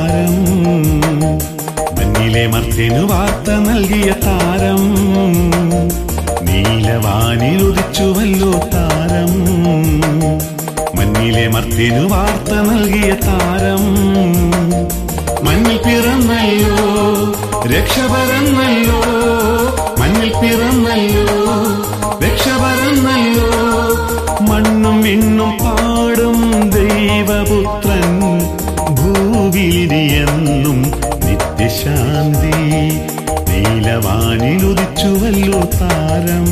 താരം, മഞ്ഞിലെ മർത്യനു വാർത്ത നൽകിയ താരം, നീലവാനിൽ ഉദിച്ചുവല്ലോ താരം, മഞ്ഞിലെ മർത്യനു വാർത്ത നൽകിയ താരം, മഞ്ഞിൽ പിറന്നല്ലോ രക്ഷപരന്നല്ലോ, മഞ്ഞിൽ പിറന്നല്ലോ രക്ഷപരന്നല്ലോ, മണ്ണും വിണ്ണും പാടും ദൈവപുത്രൻ, ഭൂവിലിരിയെന്നും നിത്യശാന്തി, നീലവാനിൽ ഉദിച്ചുവല്ലോ താരം.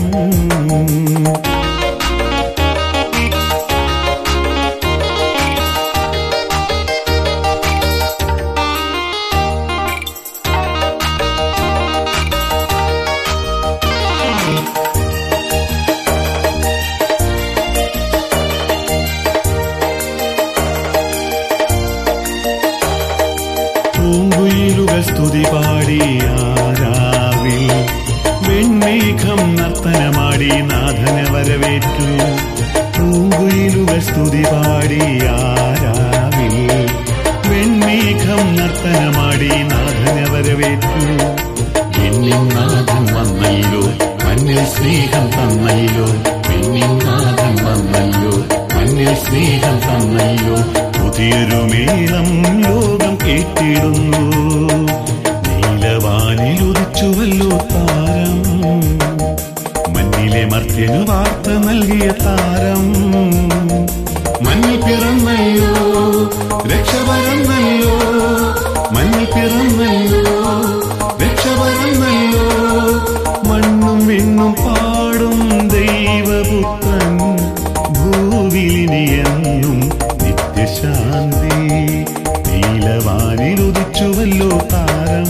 പൂങ്കുയിലുകൾ സ്തുതി പാടി ആരാവിൽ, വെൺമേഘം നർത്തനമാടി നാഥനെ വരവേറ്റു. പൂങ്കുയിലുകൾ സ്തുതി പാടി ആരാവിൽ, വെൺമേഘം നർത്തനമാടി നാഥനെ വരവേറ്റു. എന്നിൻ നാഥൻ വന്നല്ലോ, മഞ്ഞിൽ സ്നേഹം തന്നല്ലോ, എന്നിൻ നാഥൻ വന്നല്ലോ, മഞ്ഞിൽ സ്നേഹം തന്നല്ലോ, പുതിയൊരു മേളം ലോകം കേട്ടിടുന്നു, നീലവാനിൽ ഉദിച്ചുവല്ലോ താരം, മഞ്ഞിലെ മർത്യനു വാർത്ത നൽകിയ താരം, മഞ്ഞിൽ പിറന്നല്ലോ രക്ഷപരന്നല്ലോ, മഞ്ഞിൽ പിറന്നല്ലോ രക്ഷപരന്നല്ലോ, മണ്ണും വിണ്ണും പാടും ദൈവപുത്രൻ, ഭൂവിലിനിയെന്നും നിത്യശാന്തി, നീലവാനിൽ ഉദിച്ചുവല്ലോ താരം.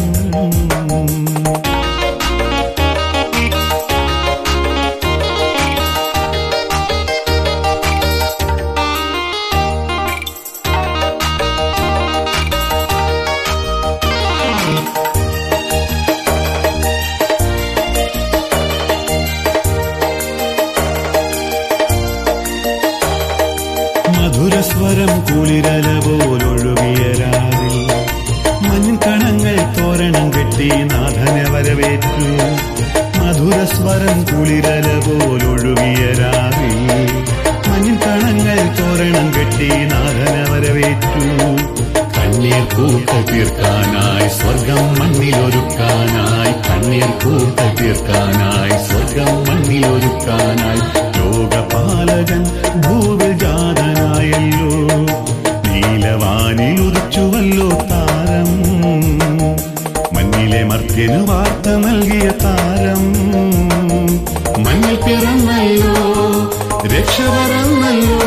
മധുരസ്വരം കുളിരല പോലൊഴുകിയ രാവിൽ, മൺകണങ്ങൾ തോരണം കെട്ടി നാഥനെ വരവേറ്റു. മധുരസ്വരം കുളിരല പോലൊഴുകിയ രാവിൽ, മൺകണങ്ങൾ തോരണം കെട്ടി നാഥനെ വരവേറ്റു. കണ്ണീർ കൂട്ട തീർക്കാനായി സ്വർഗം മണ്ണിലൊരുക്കാനായി, കണ്ണീർ കൂട്ട തീർക്കാനായി സ്വർഗം മണ്ണിലൊരുക്കാനായി, ലോകപാലകൻ ഭൂവിൽ ജാതനായല്ലോ, നീലവാനിൽ ഉദിച്ചുവല്ലോ താരം, മഞ്ഞിലെ മർത്യനു വാർത്ത നൽകിയ താരം, മഞ്ഞിൽ പിറന്നല്ലോ രക്ഷപരന്നല്ലോ,